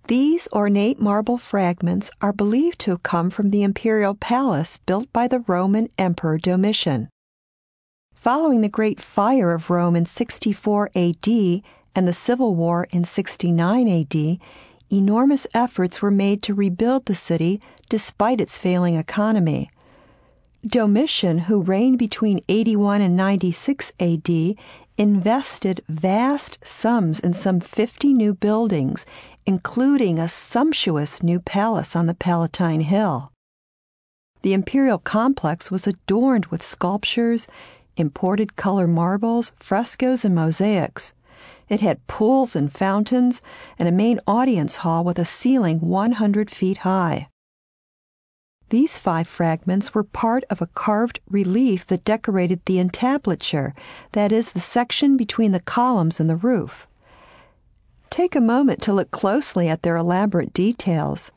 These ornate marble fragments are believed to have come from the imperial palace built by the Roman Emperor Domitian. Following the Great Fire of Rome in 64 A.D. and the Civil War in 69 A.D., enormous efforts were made to rebuild the city despite its failing economy. Domitian, who reigned between 81 and 96 A.D., invested vast sums in some 50 new buildings, including a sumptuous new palace on the Palatine Hill. The imperial complex was adorned with sculptures, imported color marbles, frescoes, and mosaics. It had pools and fountains, and a main audience hall with a ceiling 100 feet high. These 5 fragments were part of a carved relief that decorated the entablature, that is, the section between the columns and the roof. Take a moment to look closely at their elaborate details.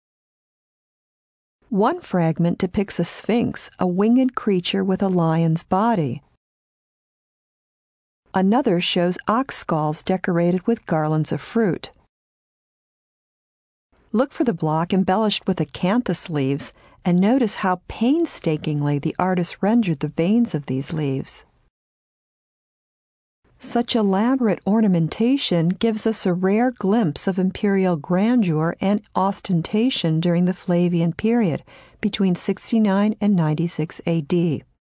One fragment depicts a sphinx, a winged creature with a lion's body. Another shows ox skulls decorated with garlands of fruit. Look for the block embellished with acanthus leaves and notice how painstakingly the artist rendered the veins of these leaves. Such elaborate ornamentation gives us a rare glimpse of imperial grandeur and ostentation during the Flavian period, between 69 and 96 A.D.